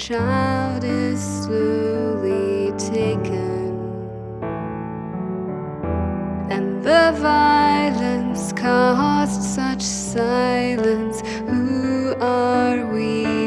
child is slowly taken, and the violence caused such silence. Who are we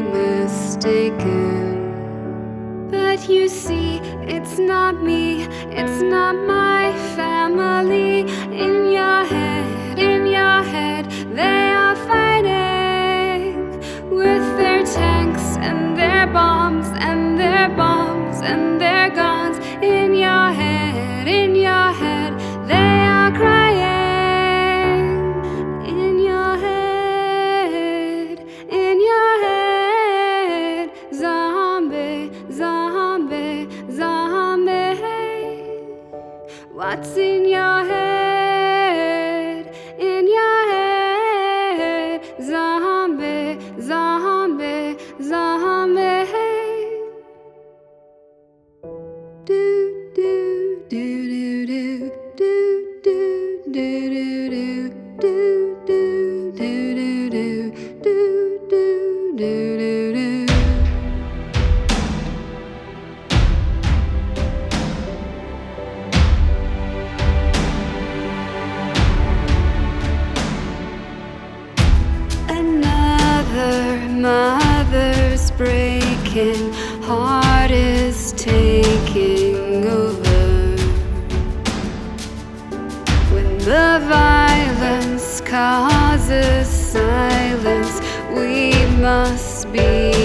mistaken? But you see, it's not me, it's not my family. In your head, they are fighting with their tanks and their bombs and their bombs and their guns. In your head, they are crying. In your head, zombie, zombie, zombie. What's in your head? In your head, zombie, zombie, zombie. Do do do do do do do do do do do do do do do do. Another mother's breaking heart is taking over. When the violence causes silence, we must be